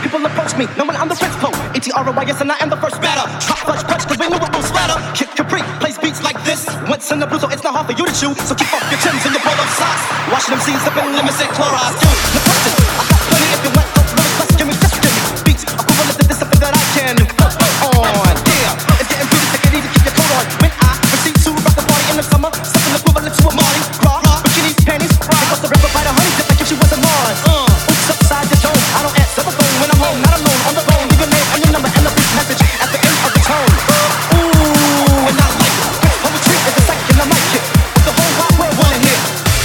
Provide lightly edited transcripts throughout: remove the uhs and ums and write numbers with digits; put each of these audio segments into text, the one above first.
People approach me, knowing I'm the Prince Poe. ETROYS and I am the first batter. Hot fudge punch, cause we knew it will splatter. Kid Capri plays beats like this. Once in the blue, so it's not hard for you to chew. So keep off your Timbs and your polo socks. Washing them seeds up in limited chlorides. Yo, no question, I got plenty if you want those lyrics. Let's give me beats. Equivalent to this, something that I can on. Yeah, it's getting pretty, take it easy, keep your coat on. When I proceed to rock the party in the summer, something equivalent to a Mardi Gras. Bikinis, panties, it goes to rap by the honey, just like if she was a Mars. Oops, upside the dome. I don't answer the phone when I'm home, not alone on the phone. Leave your name and your number and a brief message at the end of the tone. Ooh, and I like it. Poetry is a sight and I mic it. With the whole wide world wanna hear.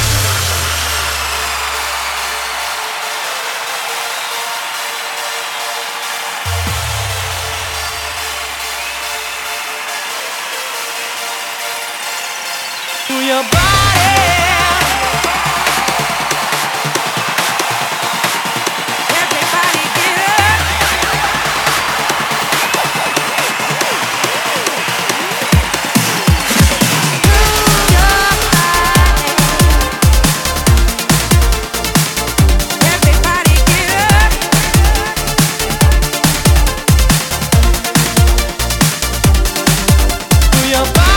Your body. Everybody get up. Move your body. Everybody get up. Move your body.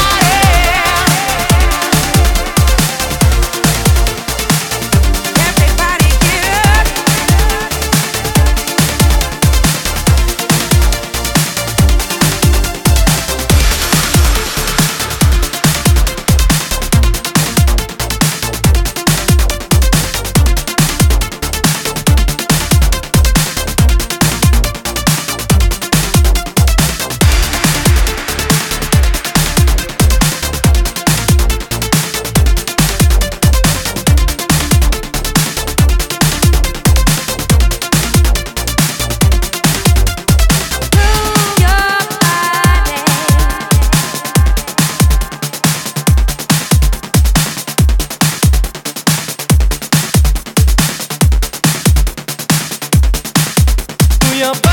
Your